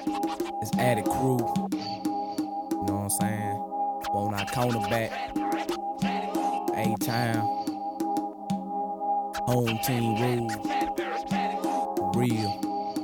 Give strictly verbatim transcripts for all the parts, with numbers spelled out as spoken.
It's Addict Crew. You know what I'm saying? Want our cornerback. A-Town. Home team rules. For real.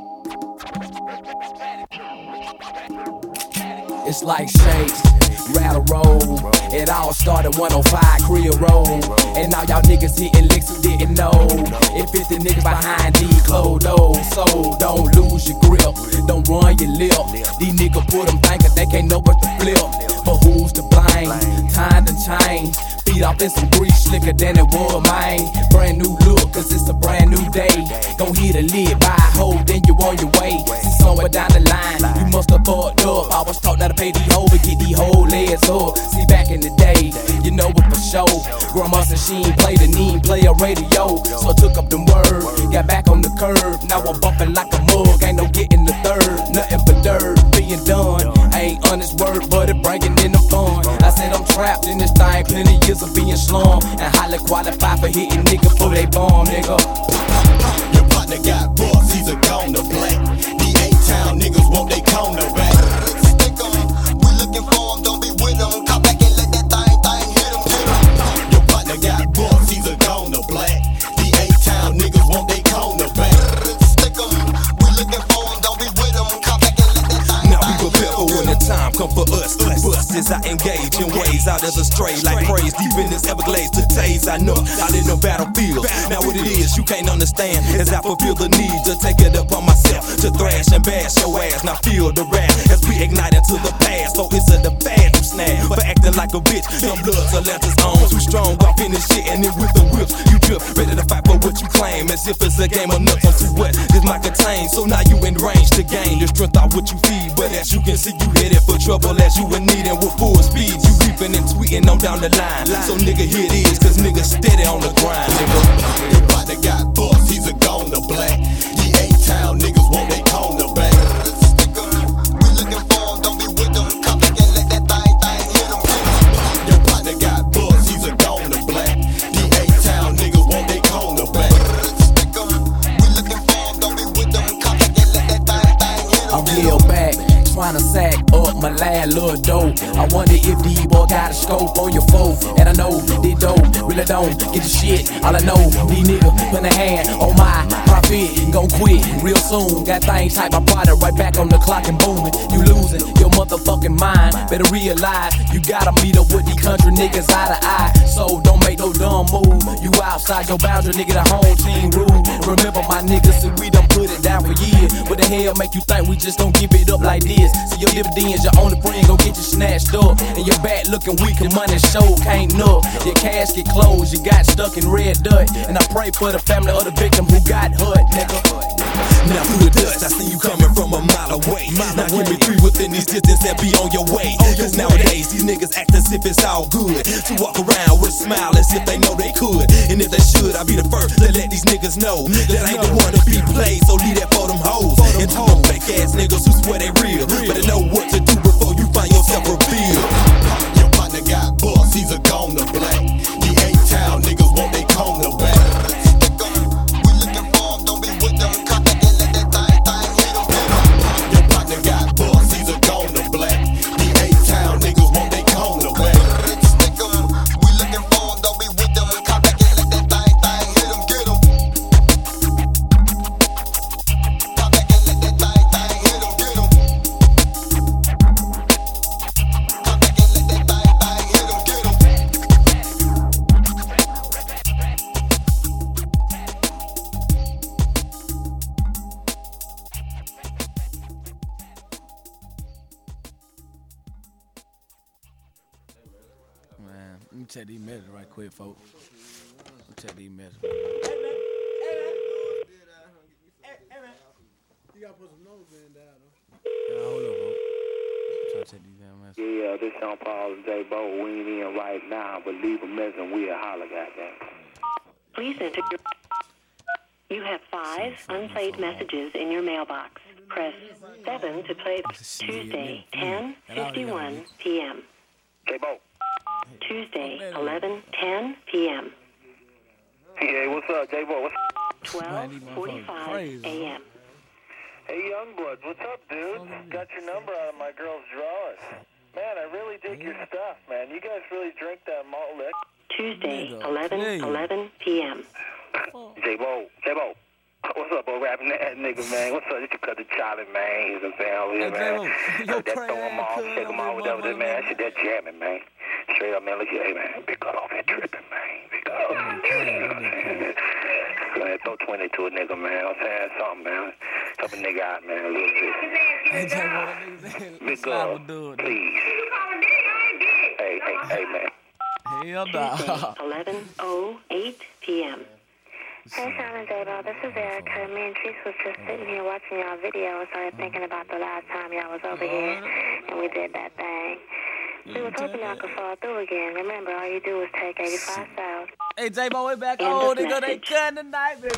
It's like shakes, rattle roll. It all started one oh five Creel Road. And now y'all niggas hitting licks who didn't know. It fifty niggas behind these closed doors. So don't lose your grip, don't run your lip. These niggas put them thinking they can't know but to flip. But who's to blame? Time to change. Feet off in some grease slicker than it was, man. Brand new look, cause it's a brand new day. Gon' hit a lid, buy a hoe, then you on your way. See somewhere down the line, you must have fucked up. I was taught not to pay these hoes, but get these whole legs up. See, back in the day, you know it for sure. Grandma said she ain't play the need, play a radio. So I took up them words, got back on the curve. Now I'm bumping like a mug, ain't no getting the third. Nothing but dirt, being done. I ain't honest word, but it bringing in the fun. I said I'm trapped in this thing, plenty years of being slum. And highly qualified for hitting nigga for they bomb, nigga. Your partner got boss, he's a goner black. The A-Town niggas want they corner back. Stick 'em, we looking for 'em, don't be with 'em. Come back and let that thing, thing hit 'em, hit 'em. Your partner got boss, he's a goner black. The A-Town niggas want they corner back. Stick 'em, we looking for 'em, don't be with 'em. Come back and let that thing, now we prepare for when the time come for us. Bust as I engage in ways out as a stray, like praise deep in this Everglades to taste. I know out in the battlefield. Now what it is you can't understand is I fulfill the need to take it upon myself to thrash and bash your ass. Now feel the wrath as we ignite into the past. So it's a the bad you snap for acting like a bitch. Some bloods are left us on too strong off in this shit, and then with the whips you drip, ready to fight for what you claim as if it's a game of nuts onto what this might contain. So now you in range to gain the strength out what you feed, but as you can see you headed for trouble as you in need, and with full speed you reaping and tweeting on down the line. So nigga here it is, cause nigga steady on the grind, nigga. your partner got boss, he's a goner black. The A-Town niggas want they corner back. Stick 'em, we looking for 'em, don't be with 'em. Come back and let that thing, thing hit 'em, hit 'em. Your partner got boss, he's a goner black. The A-Town niggas want they corner back. Stick 'em, we looking for 'em, don't be with 'em. Come back and let that thing, thing hit 'em. I'm real back, trying to sack up my lad little dope. I wonder if these boy got a scope on your foe. And I know they dope, really don't get the shit. All I know, these niggas put a hand on my profit. Gon' quit real soon. Got things type my product right back on the clock and booming. You losing your motherfucking mind. Better realize you gotta meet up with these country niggas eye to eye. So don't make no dumb move. You outside your boundary, nigga, the home team rule. Remember my niggas, see we done put it down for years. What the hell make you think we just gon' give it up like this? See your dividends, your only friend gon' get you snatched up. And your back looking weak and money show can't know. Your casket closed, you got stuck in red dirt. And I pray for the family of the victim who got hurt, nigga. Now through the dust, I see you coming from a mile away. Now give me three within these distance that be on your way. Cause nowadays these niggas act as if it's all good. To walk around with a smile as if they know they could. And if they should, I'll be the first to let these niggas know that I ain't the one to be played. So leave that for them hoes. And to them fake ass niggas who swear they real. Better know what to do before you find yourself revealed. Your partner got boss, he's a goner black. The A-Town niggas want they corner back. Stick 'em, we looking for 'em, don't be with 'em. Come back and let that thing, thing hit 'em, hit 'em. Your partner got boss, he's a goner black. The A-Town niggas want they corner back. Stick 'em, we looking for 'em, don't be with 'em. Come back and let that thing, thing hit 'em, get 'em. Come back and let that thing, thing hit 'em, get 'em. Come back and let that thing, thing hit 'em, get 'em. Man, let me check these messages right quick, folks. Let me check these messages. You gotta put some nose in down, though. Yeah, hold up, folks. I'm trying to check these damn messages. Yeah, this Sean Paul and J Bo. We ain't in right now, but leave a message and we'll holler, goddamn. Please enter your... You have five unplayed messages in your mailbox. Press seven to play Tuesday, ten fifty-one p.m. J Bo. Tuesday, eleven ten p.m. Hey, what's up, J Bo? What's up? twelve forty-five a.m. Hey, Youngblood, what's up, dude? Got your number out of my girl's drawers. Man, I really dig your stuff, man. You guys really drink that malt liquor. Tuesday, eleven eleven p.m. J-Bo, J-Bo. What's up, old rapping ass nigga, man? What's up? This your cousin Charlie, man. He's a fan over here, man. That throw him off, shake him off, whatever that, man. That shit, that jamming, man. Straight up, man. Look here, hey, man. Big cut off that tripping, man. Big cut off that tripping. Man, throw twenty to a nigga, man. I'm saying something, man. Help a nigga out, man, a little bit. Hey, J-Bo, Big up, please. Hey, hey, hey, man. Hell Tuesday, no. eleven oh eight p.m. Hey, Sean and J-Bo, this is Erica. Me and Cheeks was just sitting here watching y'all video and started thinking about the last time y'all was over here and we did that thing. We was hoping y'all could fall through again. Remember, all you do is take eighty-five south. Hey, J-Bo, we back End on. of Nigga, they message. cutting tonight, baby.